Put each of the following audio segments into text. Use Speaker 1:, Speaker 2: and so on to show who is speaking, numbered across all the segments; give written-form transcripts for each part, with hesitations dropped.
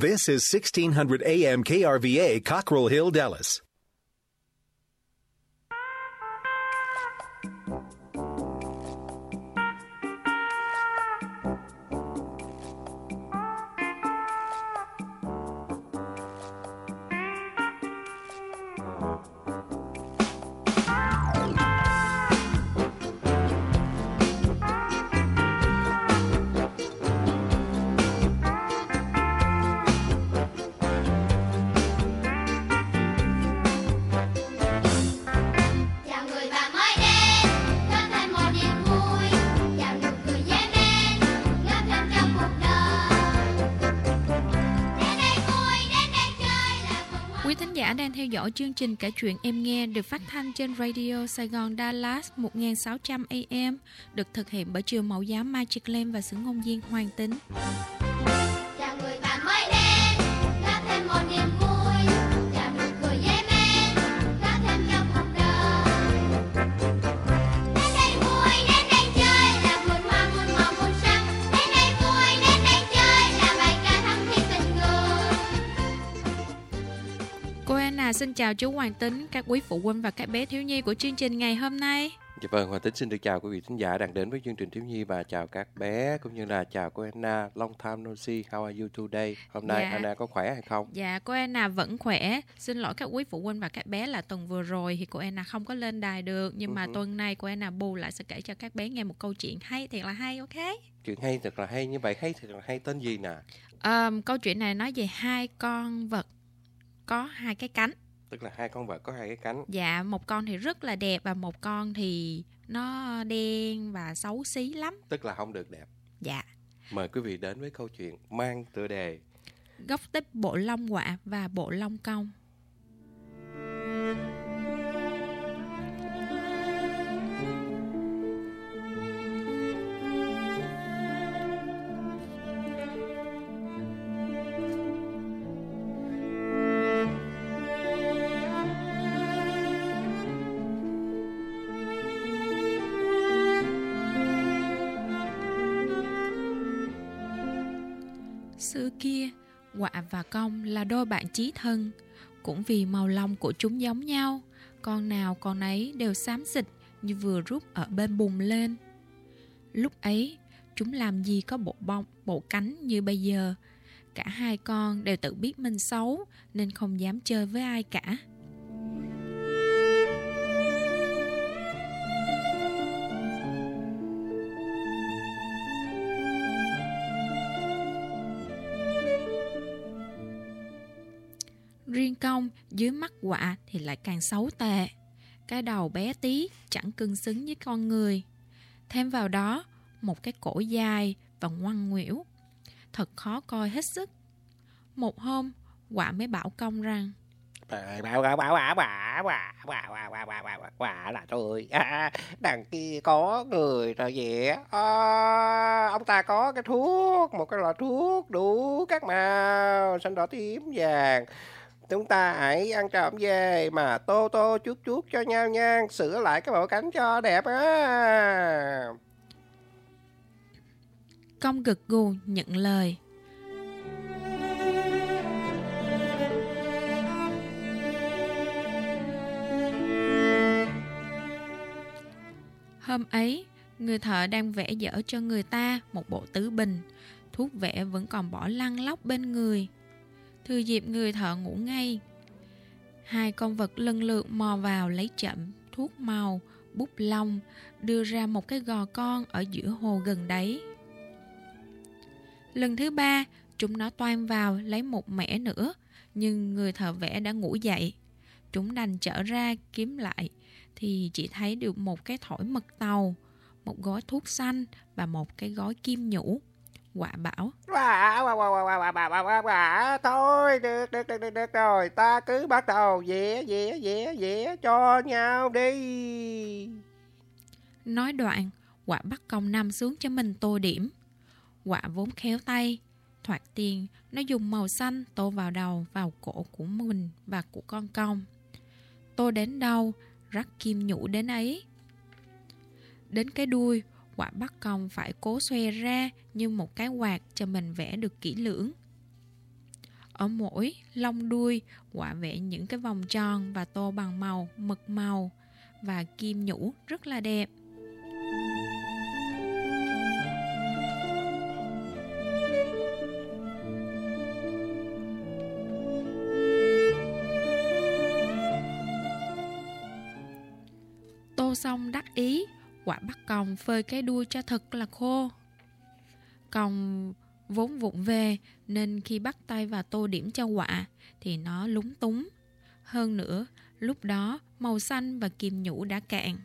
Speaker 1: This is 1600 AM KRVA, Cockrell Hill, Dallas.
Speaker 2: Đang theo dõi chương trình Kể Chuyện Em Nghe được phát thanh trên Radio Sài Gòn Dallas 1600 AM, được thực hiện bởi trường mẫu giáo Magic Land và xứ ngôn viên Hoàng Tính.
Speaker 3: Chào người bạn mới đến, có thêm một niềm vui, chào nụ cười dễ mến, có thêm trong cuộc đời. Đến đây vui, đến đây chơi là vườn hoa muôn màu muôn sắc. Đến đây vui, đến đây chơi là bài ca thắm thiết tình người.
Speaker 2: Cô Anna xin chào chú Hoàng Tính, các quý phụ huynh và các bé thiếu nhi của chương trình ngày hôm nay.
Speaker 4: Dạ vâng, Hoàng Tính xin được chào quý vị thính giả đang đến với chương trình thiếu nhi và chào các bé cũng như là chào cô Anna. Long time no see, how are you today? Hôm nay Anna có khỏe hay không?
Speaker 2: Dạ, cô Anna vẫn khỏe. Xin lỗi các quý phụ huynh và các bé là tuần vừa rồi thì cô Anna không có lên đài được, nhưng mà tuần này cô Anna bù lại sẽ kể cho các bé nghe một câu chuyện hay thiệt là hay, ok?
Speaker 4: Chuyện hay thật là hay, như vậy hay thật là hay, tên gì nè?
Speaker 2: Câu chuyện này nói về hai con vật có hai cái cánh.
Speaker 4: Tức là hai con vật có hai cái cánh.
Speaker 2: Dạ, một con thì rất là đẹp và một con thì nó đen và xấu xí lắm.
Speaker 4: Tức là không được đẹp.
Speaker 2: Dạ.
Speaker 4: Mời quý vị đến với câu chuyện mang tựa đề
Speaker 2: Gốc tích bộ lông quạ và bộ lông công. Xưa kia, quạ và công là đôi bạn chí thân. Cũng vì màu lông của chúng giống nhau, con nào con ấy đều xám xịt như vừa rút ở bên bùn lên. Lúc ấy, chúng làm gì có bộ bông, bộ cánh như bây giờ. Cả hai con đều tự biết mình xấu nên không dám chơi với ai cả. Riêng công dưới mắt quạ thì lại càng xấu tệ. Cái đầu bé tí chẳng cân xứng với con người. Thêm vào đó một cái cổ dài và ngoằn ngoẽo, thật khó coi hết sức. Một hôm quạ mới bảo công rằng:
Speaker 5: Quả là tôi, đằng kia có người rồi vậy. Ông ta có cái thuốc, một cái lọ thuốc đủ các màu, xanh đỏ tím vàng. Chúng ta hãy ăn trộm về mà tô tô chuốt chuốt cho nhau nha, sửa lại cái bộ cánh cho đẹp á.
Speaker 2: Công gật gù nhận lời. Hôm ấy, người thợ đang vẽ dở cho người ta một bộ tứ bình. Thuốc vẽ vẫn còn bỏ lăn lóc bên người. Thừa dịp người thợ ngủ ngay, hai con vật lần lượt mò vào lấy chậm thuốc màu, bút lông, đưa ra một cái gò con ở giữa hồ gần đấy. Lần thứ ba, chúng nó toan vào lấy một mẻ nữa, nhưng người thợ vẽ đã ngủ dậy. Chúng đành trở ra kiếm lại, thì chỉ thấy được một cái thỏi mật tàu, một gói thuốc xanh và một cái gói kim nhũ. Quạ bảo:
Speaker 5: Thôi, được rồi, ta cứ bắt đầu vẽ cho nhau đi.
Speaker 2: Nói đoạn, quạ bắt công nằm xuống cho mình tô điểm. Quạ vốn khéo tay, thoạt tiên nó dùng màu xanh tô vào đầu, vào cổ của mình và của con công. Tô đến đâu, rắc kim nhũ đến ấy. Đến cái đuôi, quạ bắt công phải cố xoe ra như một cái quạt cho mình vẽ được kỹ lưỡng. Ở mỗi lông đuôi, quả vẽ những cái vòng tròn và tô bằng mực màu và kim nhũ rất là đẹp. Tô xong đắc ý, quả bắt còng phơi cái đuôi cho thật là khô. Còng vốn vụng về nên khi bắt tay vào tô điểm cho quả thì nó lúng túng. Hơn nữa, lúc đó màu xanh và kim nhũ đã cạn.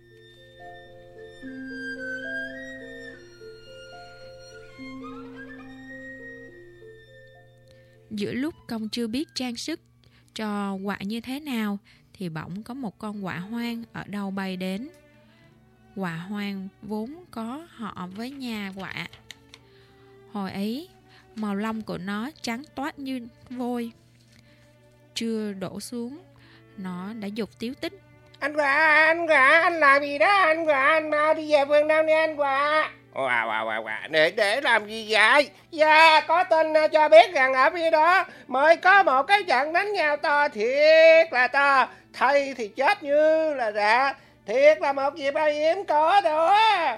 Speaker 2: Giữa lúc công chưa biết trang sức cho quạ như thế nào thì bỗng có một con quạ hoang ở đâu bay đến. Quạ hoang vốn có họ với nhà quạ. Hồi ấy, màu lông của nó trắng toát như vôi. Chưa đổ xuống, nó đã giục tíu tích.
Speaker 5: Anh Quạ, anh làm gì đó anh Quạ, anh mau đi về vườn đâu nè anh Quạ. Quạ, để làm gì vậy? Dạ, có tin cho biết rằng ở phía đó mới có một cái trận đánh nhau to thiệt là to. Thầy thì chết như là rạ, thiệt là một dịp hiếm có đó.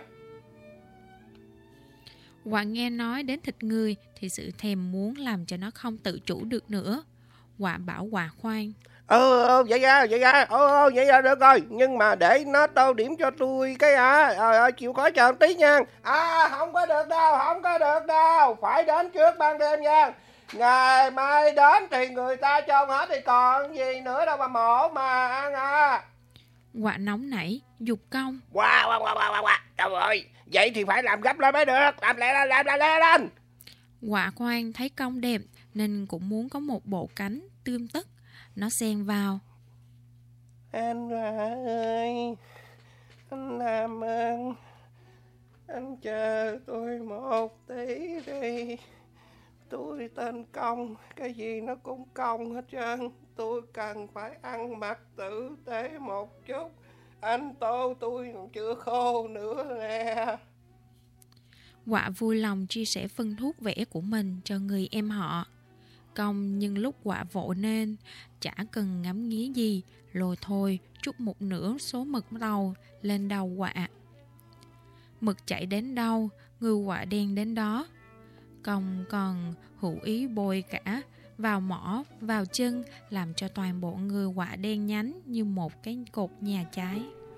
Speaker 2: Quạ nghe nói đến thịt người thì sự thèm muốn làm cho nó không tự chủ được nữa. Quạ bảo quạ khoan.
Speaker 5: Vậy ra được rồi, nhưng mà để nó tô điểm cho tôi cái chịu khó chờ một tí nha. Không có được đâu, phải đến trước ban đêm nha. Ngày mai đến thì người ta chôn hết thì còn gì nữa đâu mà mổ mà ăn à.
Speaker 2: Quạ nóng nảy, giục công.
Speaker 5: Wow, trời ơi, vậy thì phải làm gấp lên mới được, làm lẹ lên.
Speaker 2: Quạ khoan thấy công đẹp nên cũng muốn có một bộ cánh tươm tất. Nó xen vào.
Speaker 5: Anh Quạ ơi, anh làm ơn, anh chờ tôi một tí đi. Tôi tên Công, cái gì nó cũng Công hết trơn. Tôi cần phải ăn mặc tử tế một chút. Anh tô tôi còn chưa khô nữa nè.
Speaker 2: Quạ vui lòng chia sẻ phân thuốc vẽ của mình cho người em họ. Công nhưng lúc quạ vội nên chả cần ngắm nghía gì, lôi thôi trút một nửa số mực đầu lên đầu quạ. Mực chảy đến đâu, người quạ đen đến đó. Công còn hữu ý bôi cả vào mỏ, vào chân, làm cho toàn bộ người quạ đen nhánh như một cái cột nhà cháy.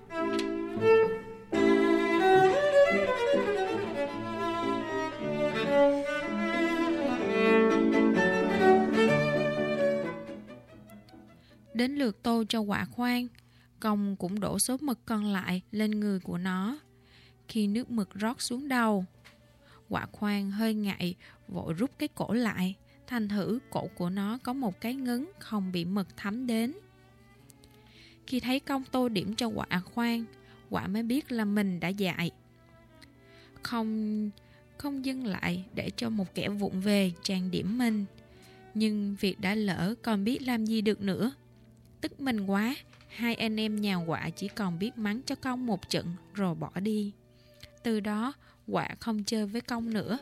Speaker 2: Đến lượt tô cho quạ khoan, Công cũng đổ số mực còn lại lên người của nó. Khi nước mực rót xuống đầu, quạ khoan hơi ngại, vội rút cái cổ lại. Thành thử cổ của nó có một cái ngấn không bị mực thấm đến. Khi thấy Công tô điểm cho quạ khoan, quạ mới biết là mình đã dại. Không dừng lại để cho một kẻ vụng về trang điểm mình. Nhưng việc đã lỡ còn biết làm gì được nữa. Tức mình quá, hai anh em nhà quạ chỉ còn biết mắng cho Công một trận rồi bỏ đi. Từ đó, quạ không chơi với Công nữa.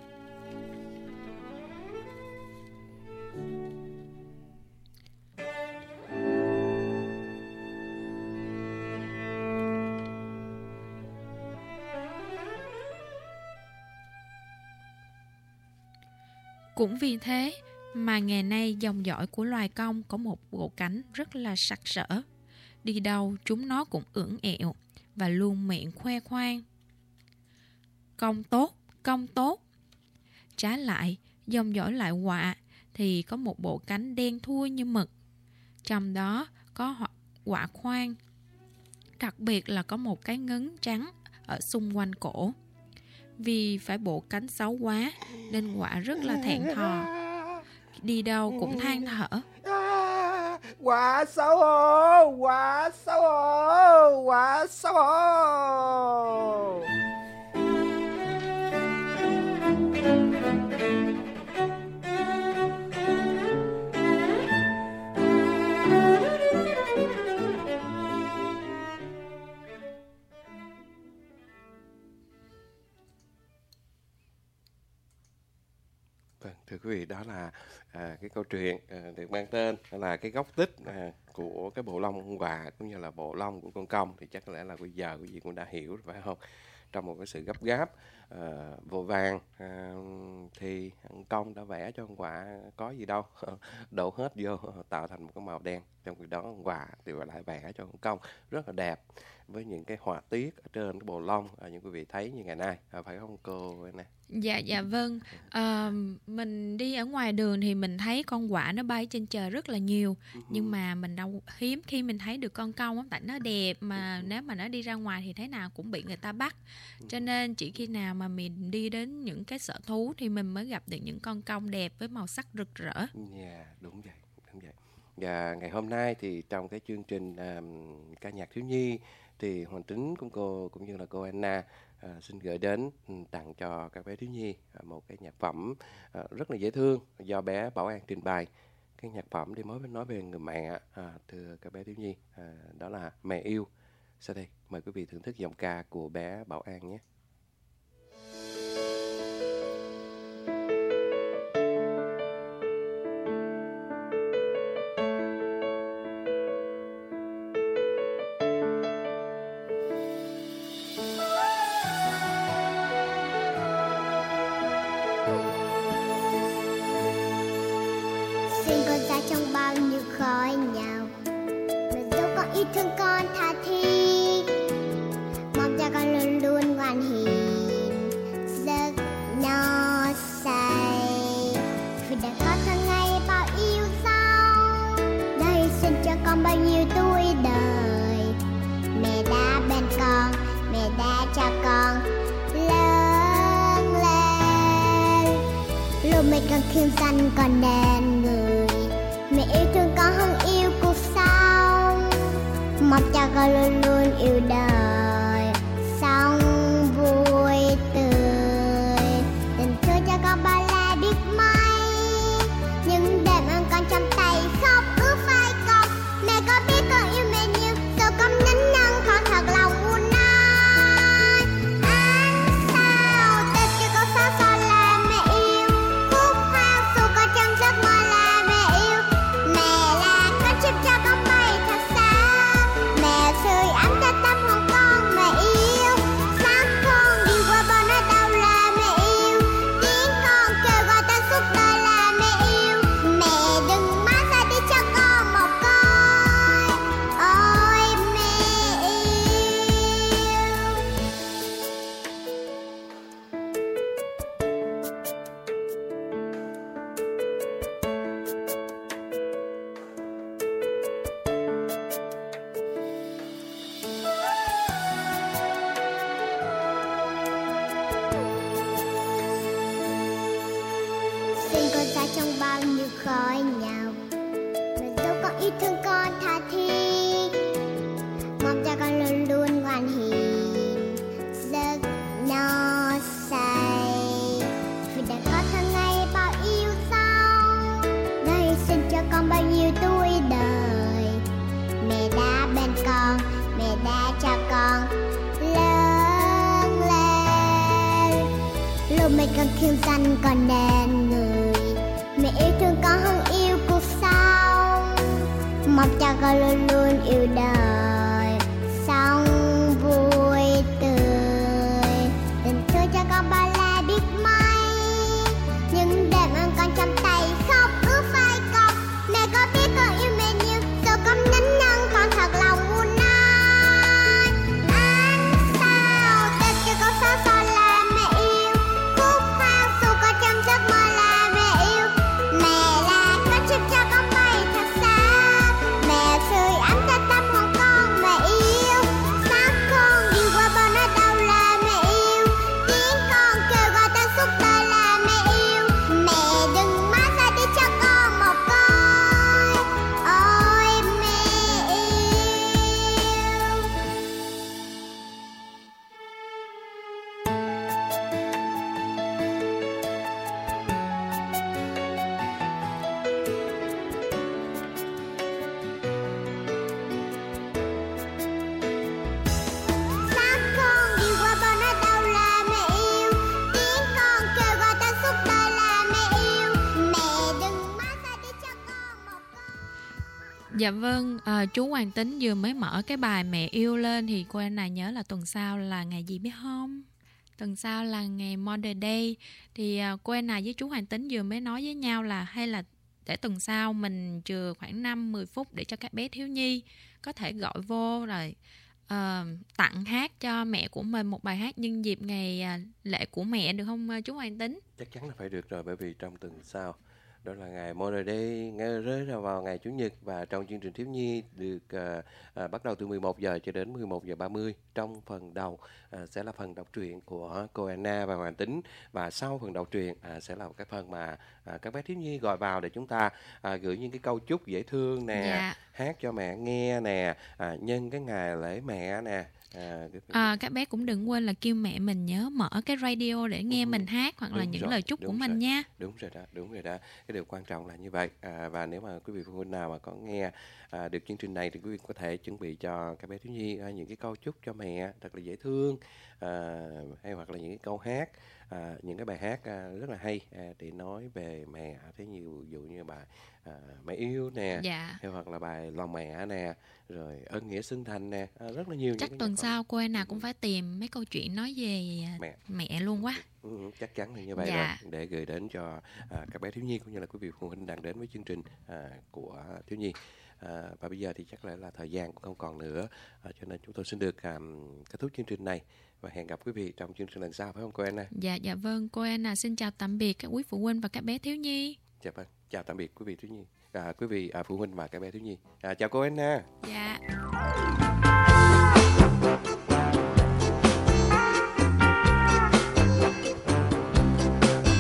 Speaker 2: Cũng vì thế mà ngày nay dòng dõi của loài Công có một bộ cánh rất là sặc sỡ. Đi đâu chúng nó cũng ưỡn ẹo và luôn miệng khoe khoang. Công tốt. Trái lại, dòng dõi lại quạ thì có một bộ cánh đen thui như mực. Trong đó có quạ khoan. Đặc biệt là có một cái ngấn trắng ở xung quanh cổ. Vì phải bộ cánh xấu quá nên quạ rất là thẹn thò. Đi đâu cũng than thở.
Speaker 5: Quạ xấu hổ.
Speaker 4: thưa quý vị, đó là cái câu chuyện được mang tên là cái gốc tích của cái bộ lông con quạ cũng như là bộ lông của con công. Thì chắc có lẽ là bây giờ quý vị cũng đã hiểu rồi, phải không? Trong một cái sự gấp gáp vội vàng thì con công đã vẽ cho con quạ có gì đâu, đổ hết vô tạo thành một cái màu đen. Trong khi đó con quạ thì lại vẽ cho con công rất là đẹp với những cái họa tiết ở trên cái bộ lông những quý vị thấy như ngày nay, phải không cô nè?
Speaker 2: Dạ vâng. Mình đi ở ngoài đường thì mình thấy con quạ nó bay trên trời rất là nhiều, nhưng mà mình đâu hiếm khi mình thấy được con công lắm, tại nó đẹp mà nếu mà nó đi ra ngoài thì thế nào cũng bị người ta bắt. Cho nên chỉ khi nào mà mình đi đến những cái sở thú thì mình mới gặp được những con công đẹp với màu sắc rực rỡ.
Speaker 4: Dạ, đúng vậy. Và ngày hôm nay thì trong cái chương trình ca nhạc thiếu nhi thì Hoàng Tính cũng như là cô Anna xin gửi đến tặng cho các bé thiếu nhi một cái nhạc phẩm rất là dễ thương do bé Bảo An trình bày. Cái nhạc phẩm thì mới nói về người mẹ, thưa các bé thiếu nhi, đó là Mẹ Yêu. Sau đây mời quý vị thưởng thức giọng ca của bé Bảo An nhé.
Speaker 6: Thương con tha thiết, mong cho con luôn luôn ngoan hiền, giấc no say. Vì đã có tháng ngày bao yêu dấu, đã hy sinh cho con bao nhiêu tuổi đời. Mẹ đã bên con, mẹ đã cho con lớn lên. Lúc mẹ còn khiêm xanh còn nên người, mẹ yêu thương con hơn yêu cuộc sống. Mong cho con luôn luôn yêu đời, sống vui tươi. Tình thương cho con bao la biết mấy, những đêm ơn con trong tay khóc ướt vai con. Mẹ có biết con yêu mẹ nhiều, rồi con nín nâng con thật lòng muốn nói. Ánh sao tên cho con sáng soi là mẹ yêu, khúc hát dù con trong giấc mơ là mẹ yêu. Mẹ là con chim cho con bay thật xa, mẹ sưởi ấm cho tâm hồn con. Mẹ yêu sáng con đi qua bao nỗi đau là mẹ yêu, tiếng con kêu gọi ta suốt đời là mẹ yêu. Mẹ đừng mãi ra đi cho con một coi, ôi mẹ yêu. Xin con ra trong bao nhiêu khói nhọc, mà dẫu con yêu thương con tha thiết, mong cho con luôn luôn ngoan hiền, giấc no say. Vì đã có tháng ngày bao yêu dấu, đã hy sinh cho con bao nhiêu tuổi đời. Mẹ đã bên con, mẹ đã cho con lớn lên. Lúc mẹ còn khiêm xanh còn nên người, mẹ yêu thương con hơn yêu cuộc sống. Mong cho con luôn luôn yêu đời, sống vui tươi. Tình thương cho con bao la biết mấy, những đêm ơn con trong tay khóc ướt vai con. Mẹ có biết con yêu mẹ nhiều, rồi con nín nâng con thật lòng muốn nói. Ánh sao tên cho con sáng soi là mẹ yêu, khúc hát dù con trong giấc mơ là mẹ yêu. Mẹ là con chim cho con bay thật xa, mẹ sưởi ấm cho tâm hồn con.
Speaker 2: Dạ vâng, chú Hoàng Tính vừa mới mở cái bài Mẹ Yêu lên thì cô Anna nhớ là tuần sau là ngày gì biết không? Tuần sau là ngày Mother Day. Thì cô Anna với chú Hoàng Tính vừa mới nói với nhau là hay là để tuần sau mình chừa khoảng 5-10 phút để cho các bé thiếu nhi có thể gọi vô rồi tặng hát cho mẹ của mình một bài hát nhân dịp ngày lễ của mẹ, được không chú Hoàng Tính?
Speaker 4: Chắc chắn là phải được rồi, bởi vì trong tuần sau đó là ngày Mother Day, rơi vào ngày Chủ nhật, và trong chương trình thiếu nhi được bắt đầu từ 11 giờ cho đến 11 giờ 30. Trong phần đầu sẽ là phần đọc truyện của cô Anna và Hoàng Tính, và sau phần đọc truyện sẽ là cái phần mà các bé thiếu nhi gọi vào để chúng ta gửi những cái câu chúc dễ thương nè,
Speaker 2: Dạ.
Speaker 4: hát cho mẹ nghe nè, nhân cái ngày lễ mẹ nè.
Speaker 2: Các bé cũng đừng quên là kêu mẹ mình nhớ mở cái radio để nghe mình hát hoặc là
Speaker 4: Đúng
Speaker 2: những
Speaker 4: rồi,
Speaker 2: lời chúc của
Speaker 4: đúng
Speaker 2: mình
Speaker 4: rồi.
Speaker 2: nha.
Speaker 4: Đúng rồi đó. Cái điều quan trọng là như vậy. Và nếu mà quý vị phụ huynh nào mà có nghe được chương trình này thì quý vị có thể chuẩn bị cho các bé thiếu nhi những cái câu chúc cho mẹ thật là dễ thương, hay hoặc là những cái câu hát, những cái bài hát rất là hay để nói về mẹ. Thế nhiều, ví dụ như bài Mẹ Yêu nè,
Speaker 2: Dạ.
Speaker 4: hay hoặc là bài Lòng Mẹ nè, rồi Ơn Nghĩa Sinh Thành nè, rất là nhiều.
Speaker 2: Chắc
Speaker 4: những cái
Speaker 2: tuần
Speaker 4: nhạc
Speaker 2: sau cô Anna cũng phải tìm mấy câu chuyện nói về mẹ luôn quá.
Speaker 4: Chắc chắn là như vậy
Speaker 2: Dạ.
Speaker 4: rồi, để gửi đến cho các bé thiếu nhi cũng như là quý vị phụ huynh đang đến với chương trình của thiếu nhi. Và bây giờ thì chắc là thời gian cũng không còn nữa, cho nên chúng tôi xin được kết thúc chương trình này và hẹn gặp quý vị trong chương trình lần sau, phải không cô Anna?
Speaker 2: Dạ vâng, cô Anna xin chào tạm biệt các quý phụ huynh và các bé thiếu nhi.
Speaker 4: Dạ vâng, chào tạm biệt quý vị thiếu nhi, quý vị phụ huynh và các bé thiếu nhi. Chào cô Anna.
Speaker 2: Dạ.